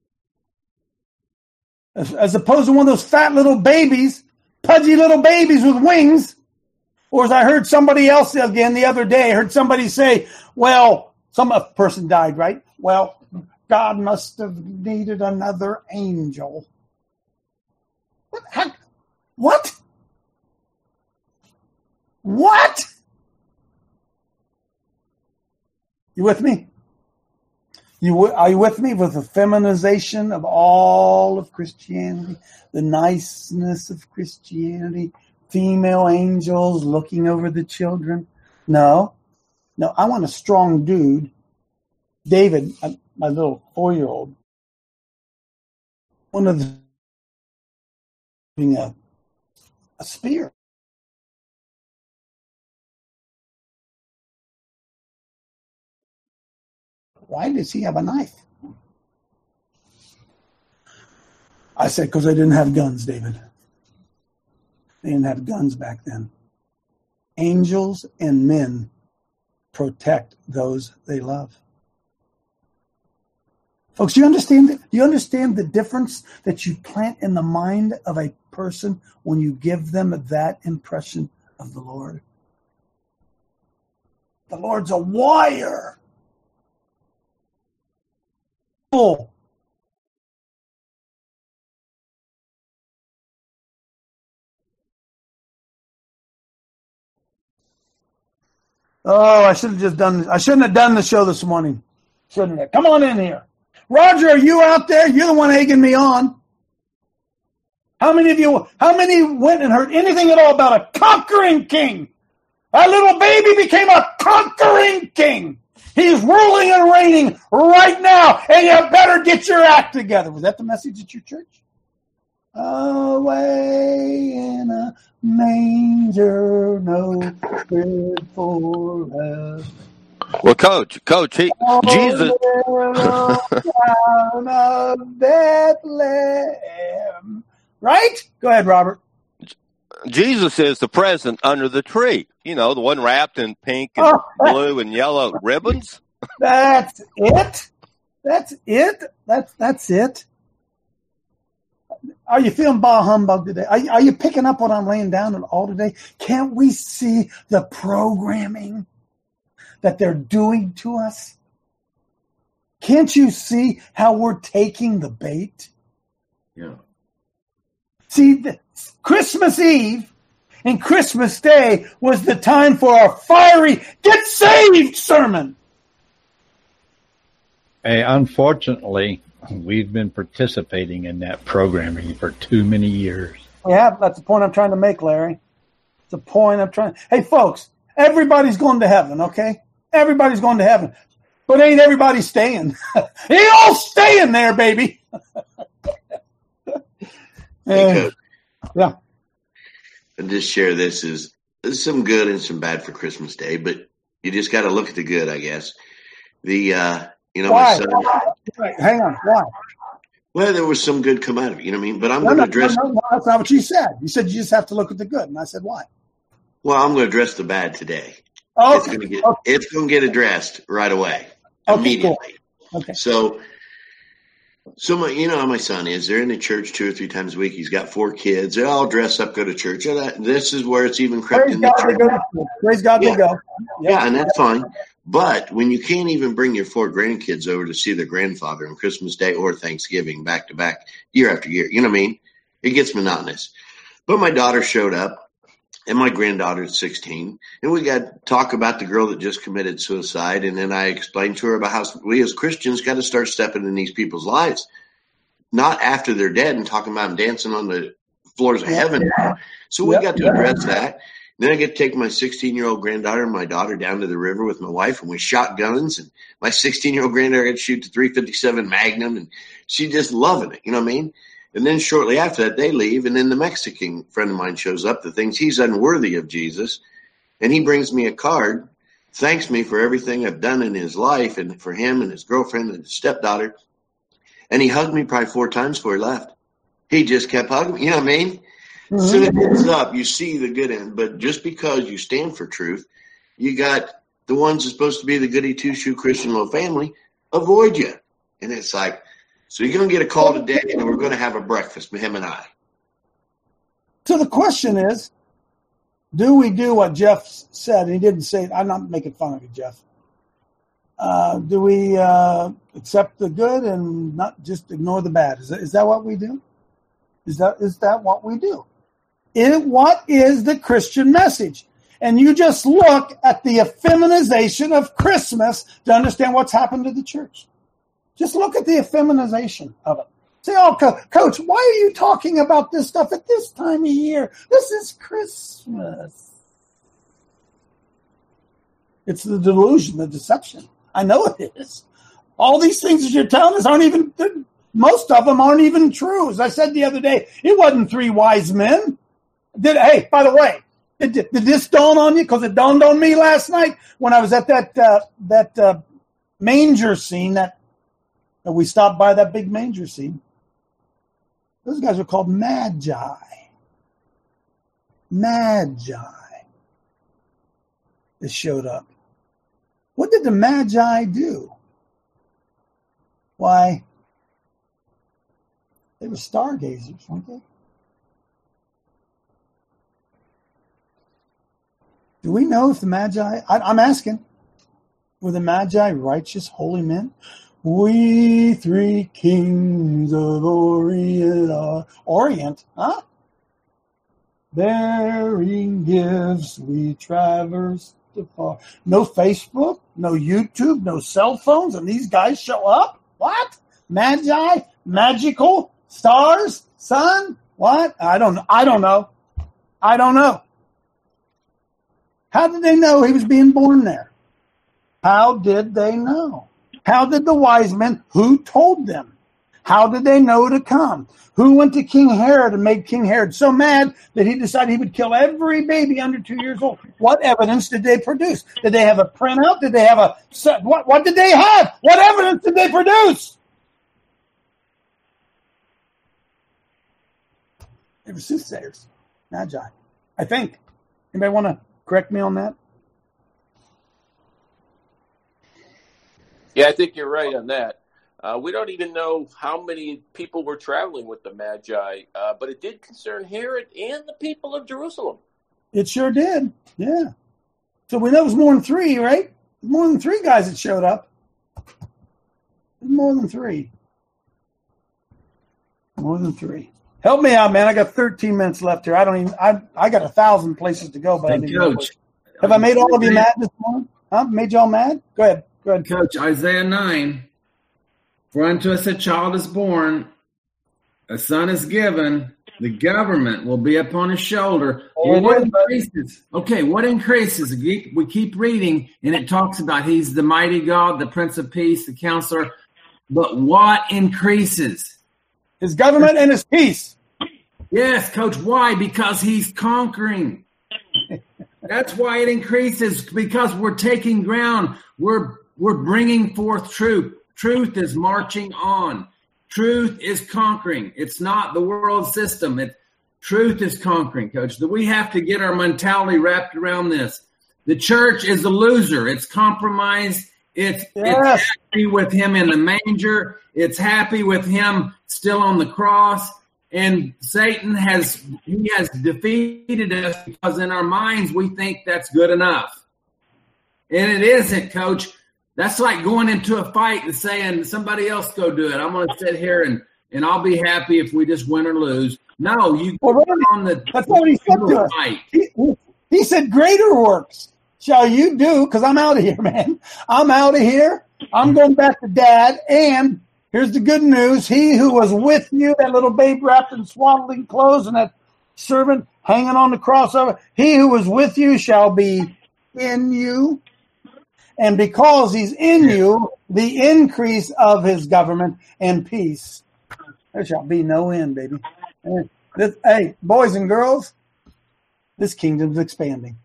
As, as opposed to one of those fat little babies, pudgy little babies with wings. Or as I heard somebody else again the other day, I heard somebody say, well, some person died, right? Well, God must have needed another angel. What? How, what? What? You with me? You are you with me with the feminization of all of Christianity, the niceness of Christianity, female angels looking over the children? No, no. I want a strong dude, David, my little four-year-old. One of the being a a spear. why does he have a knife? I said, because they didn't have guns, David. They didn't have guns back then. Angels and men protect those they love. Folks, do you understand? Do you understand the difference that you plant in the mind of a person when you give them that impression of the Lord? The Lord's a wire. Oh. Oh, I should have just done. I shouldn't have done the show this morning. Shouldn't have. Come on in here. Roger, are you out there? You're the one egging me on. How many of you, how many went and heard anything at all about a conquering king? That little baby became a conquering king. He's ruling and reigning right now, and you better get your act together. Was that the message at your church? Away in a manger, no bread for us. Well, Coach, Coach, he, oh, Jesus. Town of Bethlehem. Right? Go ahead, Robert. Jesus is the present under the tree. You know, the one wrapped in pink and oh, blue and yellow ribbons. That's it. That's it. That's that's it. Are you feeling bah humbug today? Are, are you picking up what I'm laying down at all today? Can't we see the programming that they're doing to us? Can't you see how we're taking the bait? Yeah. See, the, Christmas Eve and Christmas Day was the time for our fiery get saved sermon. Hey, unfortunately, we've been participating in that programming for too many years. Yeah, that's the point I'm trying to make, Larry. It's the point I'm trying. Hey, folks, everybody's going to heaven, okay? Everybody's going to heaven. But ain't everybody staying. They all staying there, baby. Hey, Coach. Yeah. I'll just share this is there's some good and some bad for Christmas Day, but you just got to look at the good, I guess. The, uh, you know, Why? my son. Why? Hang on. Why? Well, there was some good come out of it, you know what I mean? But I'm no, going to no, address. No, no, no, that's not what you said. You said you just have to look at the good. And I said, why? Well, I'm going to address the bad today. Okay. It's going to get, okay. it's going to get addressed right away, okay, immediately. Cool. Okay. So, so my, you know how my son is. They're in the church two or three times a week. He's got four kids. They all dress up, go to church. And that, this is where it's even crept Praise in God the church. They go. Praise God yeah. they go. Yeah. yeah, and that's fine. But when you can't even bring your four grandkids over to see their grandfather on Christmas Day or Thanksgiving back to back, year after year, you know what I mean? It gets monotonous. But my daughter showed up, and my granddaughter's sixteen, and we got to talk about the girl that just committed suicide. And then I explained to her about how we as Christians got to start stepping in these people's lives, not after they're dead and talking about them dancing on the floors of heaven. So we yep. got to address that. Then I get to take my sixteen-year-old granddaughter and my daughter down to the river with my wife, and we shot guns. And my sixteen-year-old granddaughter got to shoot the three fifty-seven Magnum, and she just loving it. You know what I mean? And then shortly after that, they leave, and then the Mexican friend of mine shows up that thinks he's unworthy of Jesus, and he brings me a card, thanks me for everything I've done in his life and for him and his girlfriend and his stepdaughter, and he hugged me probably four times before he left. He just kept hugging me. You know what I mean? Mm-hmm. So it ends up, you see the good end, but just because you stand for truth, you got the ones that's supposed to be the goody two-shoe Christian little family avoid you. And it's like, so you're going to get a call today, and we're going to have a breakfast with him and I. So the question is, do we do what Jeff said? And he didn't say it. I'm not making fun of you, Jeff. Uh, do we uh, accept the good and not just ignore the bad? Is that, is that what we do? Is that is that what we do? It, what is the Christian message? And you just look at the effeminization of Christmas to understand what's happened to the church. Just look at the effeminization of it. Say, oh, Co- Coach, why are you talking about this stuff at this time of year? This is Christmas. It's the delusion, the deception. I know it is. All these things that you're telling us aren't even, most of them aren't even true. As I said the other day, it wasn't three wise men. Did Hey, by the way, did, did this dawn on you? Because it dawned on me last night when I was at that uh, that uh, manger scene that, that we stopped by, that big manger scene. Those guys were called magi. Magi. That showed up. What did the magi do? Why, they were stargazers, weren't they? Do we know if the magi, I, I'm asking, were the magi righteous, holy men? We three kings of Orient, uh, Orient, huh? Bearing gifts, we traverse the far. No Facebook, no YouTube, no cell phones, and these guys show up? What? Magi? Magical? Stars? Sun? What? I don't know. I don't know. I don't know. How did they know he was being born there? How did they know? How did the wise men, who told them? How did they know to come? Who went to King Herod and made King Herod so mad that he decided he would kill every baby under two years old? What evidence did they produce? Did they have a printout? Did they have a set? What, what did they have? What evidence did they produce? They were soothsayers, magi, I think. Anybody want to correct me on that? Yeah, I think you're right on that. Uh, we don't even know how many people were traveling with the Magi, uh, but it did concern Herod and the people of Jerusalem. It sure did, yeah. So we know it was more than three, right? More than three guys that showed up. More than three. More than three. Help me out, man. I got thirteen minutes left here. I don't even. I I got a thousand places to go, but hey, I didn't Coach, have I made all of you mad this morning? Huh? Made y'all mad? Go ahead. Go ahead, Coach. Isaiah nine. For unto us a child is born, a son is given, the government will be upon his shoulder. Well, what increases? Okay, what increases? We keep reading, and it talks about he's the mighty God, the Prince of Peace, the Counselor. But what increases? His government and his peace. Yes, Coach. Why? Because he's conquering. That's why it increases, because we're taking ground. We're we're bringing forth truth. Truth is marching on. Truth is conquering. It's not the world system. It, truth is conquering, Coach. We have to get our mentality wrapped around this. The church is a loser. It's compromised. It's, yes. it's happy with him in the manger. It's happy with him still on the cross. And Satan has he has defeated us because in our minds we think that's good enough. And it isn't, Coach. That's like going into a fight and saying, somebody else go do it. I'm going to sit here and, and I'll be happy if we just win or lose. No, you well, go on the that's what he said to us. Fight. He, he said, greater works shall you do, because I'm out of here, man. I'm out of here. I'm going back to Dad. And here's the good news. He who was with you, that little babe wrapped in swaddling clothes and that servant hanging on the cross over, he who was with you shall be in you. And because he's in you, the increase of his government and peace, there shall be no end, baby. This, hey, boys and girls, this kingdom's expanding.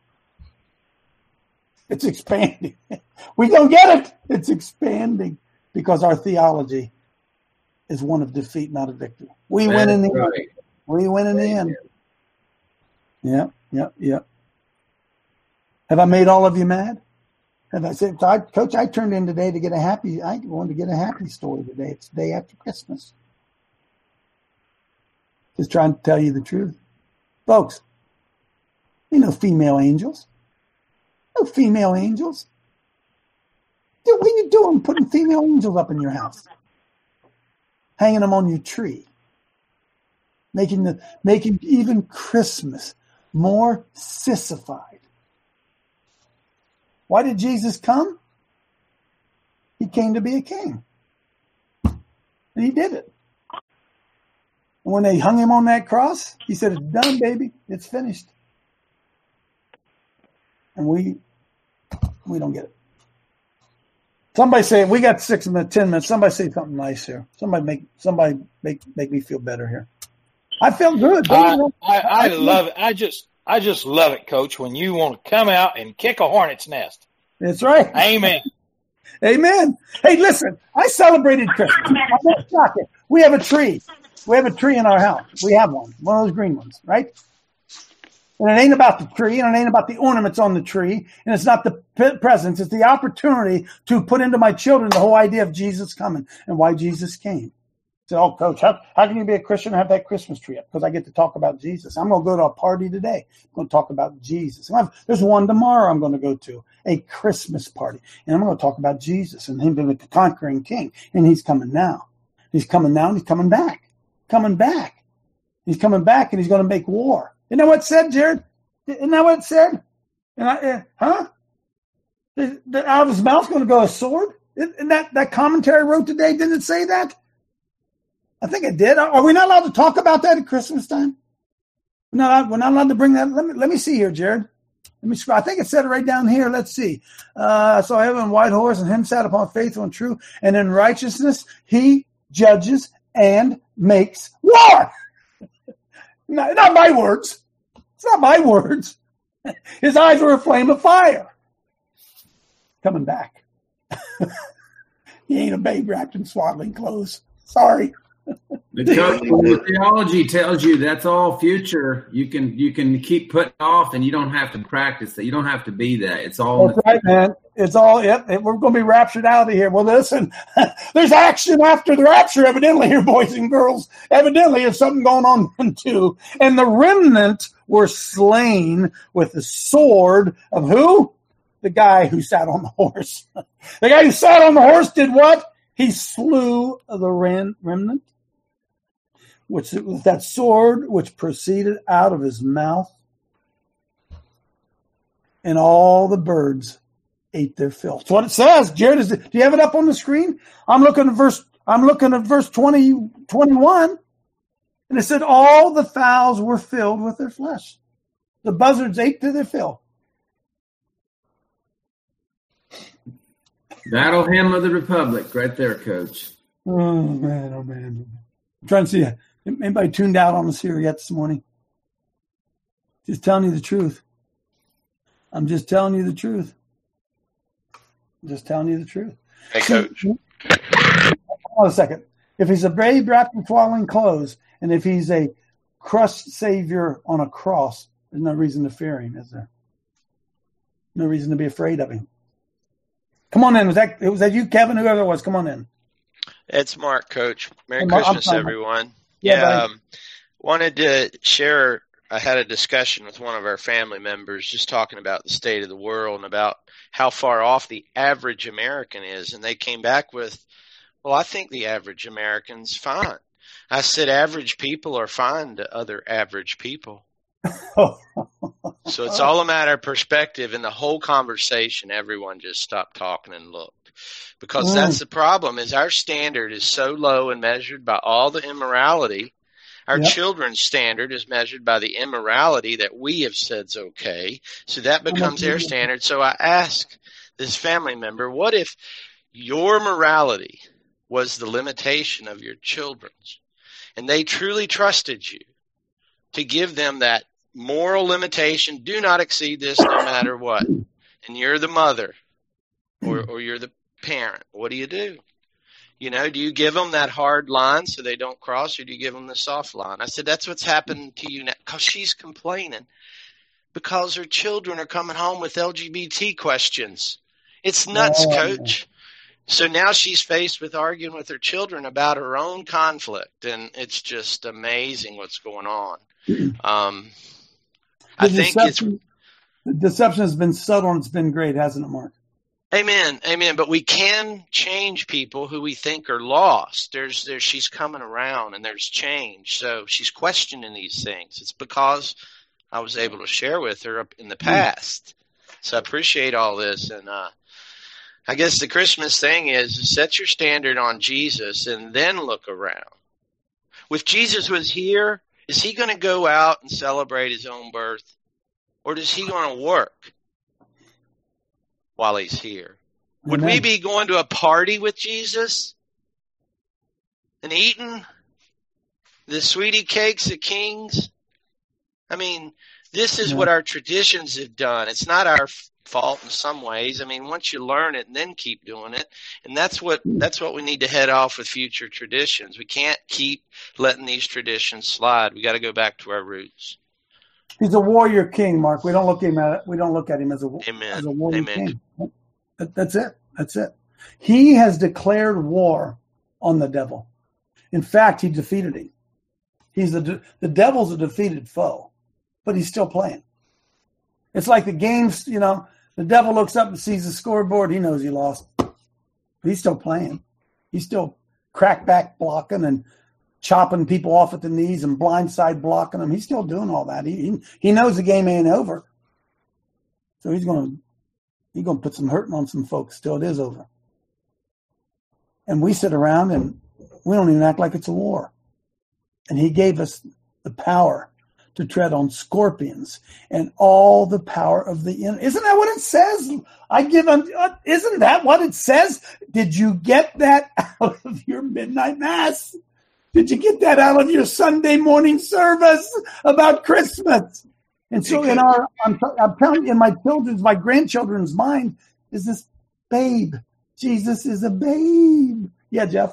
It's expanding. We don't get it. It's expanding because our theology is one of defeat, not of victory. We That's win in the right. end. We win in the end. Yep, yep, yep. Have I made all of you mad? Have I said, I, Coach, I turned in today to get a happy, I wanted to get a happy story today. It's the day after Christmas. Just trying to tell you the truth. Folks, you know female angels. No female angels. Dude, what are you doing putting female angels up in your house? Hanging them on your tree. Making the making even Christmas more sissified. Why did Jesus come? He came to be a king. And he did it. And when they hung him on that cross, he said, it's done, baby. It's finished. And we we don't get it. Somebody say, we got six minutes, ten minutes. Somebody say something nice here. Somebody make somebody make make me feel better here. I feel good. I, I, I love it. I just I just love it, Coach, when you want to come out and kick a hornet's nest. That's right. Amen. Amen. Hey, listen, I celebrated Christmas. I'm not shocking. We have a tree. We have a tree in our house. We have one, one of those green ones, right? And it ain't about the tree, and it ain't about the ornaments on the tree, and it's not the presents. It's the opportunity to put into my children the whole idea of Jesus coming and why Jesus came. So, oh, Coach, how, how can you be a Christian and have that Christmas tree up? Because I get to talk about Jesus. I'm going to go to a party today. I'm going to talk about Jesus. There's one tomorrow I'm going to go to, a Christmas party. And I'm going to talk about Jesus and him being the conquering king. And he's coming now. He's coming now and he's coming back. Coming back. He's coming back and he's going to make war. Isn't that what it said, Jared? Isn't that what it said? And I, uh, huh? The, the, out of his mouth's going to go a sword? And that, that commentary I wrote today, didn't it say that? I think it did. Are we not allowed to talk about that at Christmas time? We're not, we're not allowed to bring that. Let me let me see here, Jared. Let me scroll. I think it said it right down here. Let's see. Uh, I saw heaven and white horse, and him sat upon faithful and true, and in righteousness he judges and makes war. not, not my words. It's not my words. His eyes were a flame of fire. Coming back. He ain't a babe wrapped in swaddling clothes. Sorry. The coach, the theology tells you that's all future. You can you can keep putting off, and you don't have to practice that. You don't have to be that. It's all. That's right, man. It's all. Yep, we're going to be raptured out of here. Well, listen, there's action after the rapture, evidently, here, boys and girls. Evidently, there's something going on then too. And the remnant were slain with the sword of who? The guy who sat on the horse. The guy who sat on the horse did what? He slew the remnant, which was that sword which proceeded out of his mouth, and all the birds ate their fill. That's what it says. Jared, is it, do you have it up on the screen? I'm looking at verse. I'm looking at verse twenty, twenty-one, and it said all the fowls were filled with their flesh. The buzzards ate to their fill. Battle hymn of the Republic, right there, Coach. Oh man, oh man! I'm trying to see anybody tuned out on us here yet this morning. Just telling you the truth. I'm just telling you the truth. I'm just telling you the truth. Hey, Coach. Hold on a second. If he's a babe wrapped in swaddling clothes, and if he's a crushed Savior on a cross, there's no reason to fear him, is there? No reason to be afraid of him. Come on in. Was that was that you, Kevin? Whoever it was, come on in. It's Mark, Coach. Merry Hey, Mark, Christmas, I'm fine. everyone. Yeah, Yeah, buddy. um, wanted to share. I had a discussion with one of our family members just talking about the state of the world and about how far off the average American is. And they came back with, well, I think the average American's fine. I said average people are fine to other average people. So it's all a matter of perspective. In the whole conversation, everyone just stopped talking and looked. Because Mm. that's the problem, is our standard is so low and measured by all the immorality. Our Yep. children's standard is measured by the immorality that we have said is okay. So that becomes their standard. So I ask this family member, what if your morality was the limitation of your children's, and they truly trusted you to give them that moral limitation, do not exceed this no matter what, and you're the mother or, or you're the parent, what do you do? You know, do you give them that hard line so they don't cross, or do you give them the soft line? I said, that's what's happened to you now, because she's complaining because her children are coming home with L G B T questions. It's nuts, Oh. Coach. So now she's faced with arguing with her children about her own conflict, and it's just amazing what's going on. Um, I The think it's deception, the deception has been subtle and it's been great, hasn't it, Mark? Amen, amen. But we can change people who we think are lost. There's, there's, she's coming around, and there's change. So she's questioning these things. It's because I was able to share with her up in the past. So I appreciate all this, and uh, I guess the Christmas thing is set your standard on Jesus and then look around. If Jesus was here, is he going to go out and celebrate his own birth, or is he going to work while he's here? Would Amen. we be going to a party with Jesus and eating the sweetie cakes at King's? I mean, this is Yeah. what our traditions have done. It's not our fault in some ways. I mean, once you learn it and then keep doing it, and that's what that's what we need to head off with future traditions. We can't keep letting these traditions slide. We got to go back to our roots. He's a warrior king, Mark. We don't look at him at we don't look at him as a Amen. as a warrior Amen. king. That, that's it. That's it. He has declared war on the devil. In fact, he defeated him. He's the the devil's a defeated foe, but he's still playing. It's like the games, you know, the devil looks up and sees the scoreboard. He knows he lost. But he's still playing. He's still crackback blocking and chopping people off at the knees and blindside blocking them. He's still doing all that. He he, he knows the game ain't over. So he's going to he's going to put some hurting on some folks till it is over. And we sit around and we don't even act like it's a war. And he gave us the power to tread on scorpions and all the power of the enemy. Isn't that what it says? I give unto, isn't that what it says? Did you get that out of your midnight mass? Did you get that out of your Sunday morning service about Christmas? And so in our, I'm, I'm telling you, in my children's, my grandchildren's mind is this babe. Jesus is a babe. Yeah, Jeff.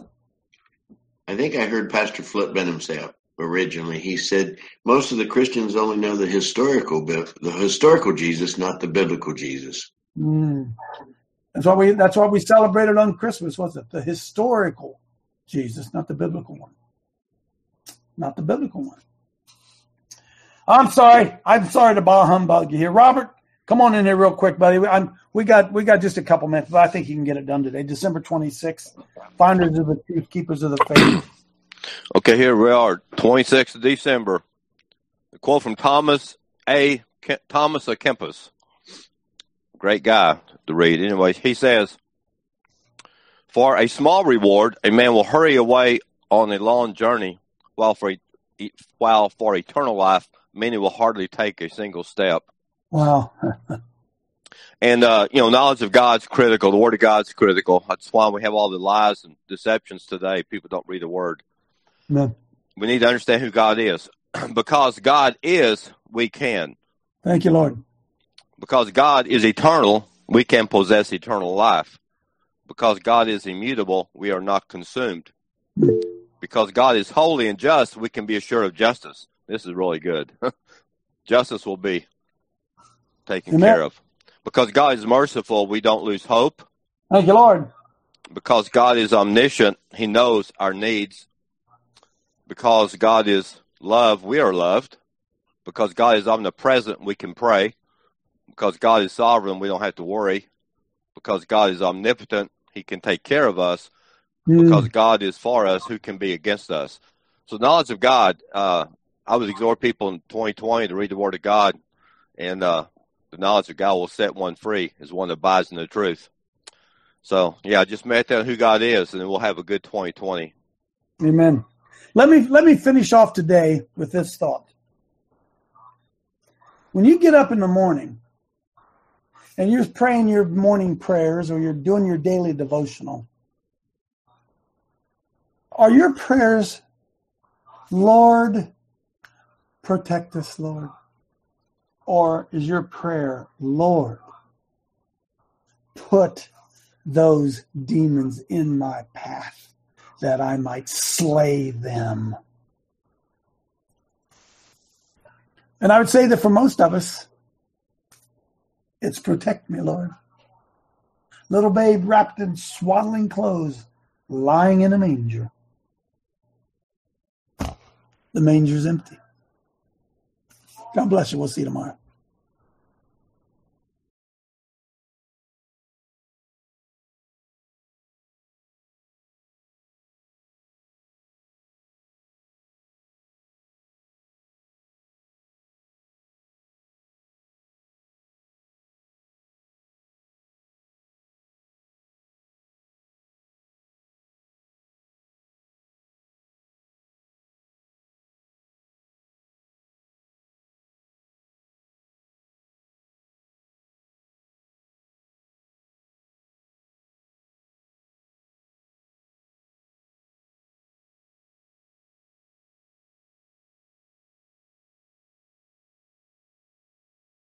I think I heard Pastor Flip Benham say it originally. He said most of the Christians only know the historical, the historical Jesus, not the biblical Jesus. Mm. That's what we. That's what we celebrated on Christmas. Was it the historical Jesus, not the biblical one? Not the biblical one. I'm sorry. I'm sorry to bah humbug you here, Robert. Come on in here real quick, buddy. I'm, we got we got just a couple minutes, but I think you can get it done today. December twenty-sixth, Finders of the Truth, Keepers of the Faith. Okay, here we are, twenty-sixth of December. A quote from Thomas A. Ke- Thomas A. Kempis. Great guy to read. Anyway, he says, "For a small reward, a man will hurry away on a long journey, while for e- while for eternal life, many will hardly take a single step." Wow. And, uh, you know, knowledge of God's critical. The Word of God's critical. That's why we have all the lies and deceptions today. People don't read the Word. No. We need to understand who God is. Because God is, we can. Thank you, Lord. Because God is eternal, we can possess eternal life. Because God is immutable, we are not consumed. Because God is holy and just, we can be assured of justice. This is really good. Justice will be taken Amen. care of. Because God is merciful, we don't lose hope. Thank you, Lord. Because God is omniscient, He knows our needs. Because God is love, we are loved. Because God is omnipresent, we can pray. Because God is sovereign, we don't have to worry. Because God is omnipotent, He can take care of us. Mm. Because God is for us, who can be against us? So knowledge of God, uh, I would exhort people in twenty twenty to read the Word of God. And uh, the knowledge of God will set one free, as one that abides in the truth. So, yeah, just meditate on who God is, and then we'll have a good twenty twenty. Amen. Let me let me finish off today with this thought. When you get up in the morning and you're praying your morning prayers or you're doing your daily devotional, are your prayers, Lord, protect us, Lord? Or is your prayer, Lord, put those demons in my path that I might slay them? And I would say that for most of us, it's protect me, Lord. Little babe wrapped in swaddling clothes, lying in a manger. The manger's empty. God bless you. We'll see you tomorrow.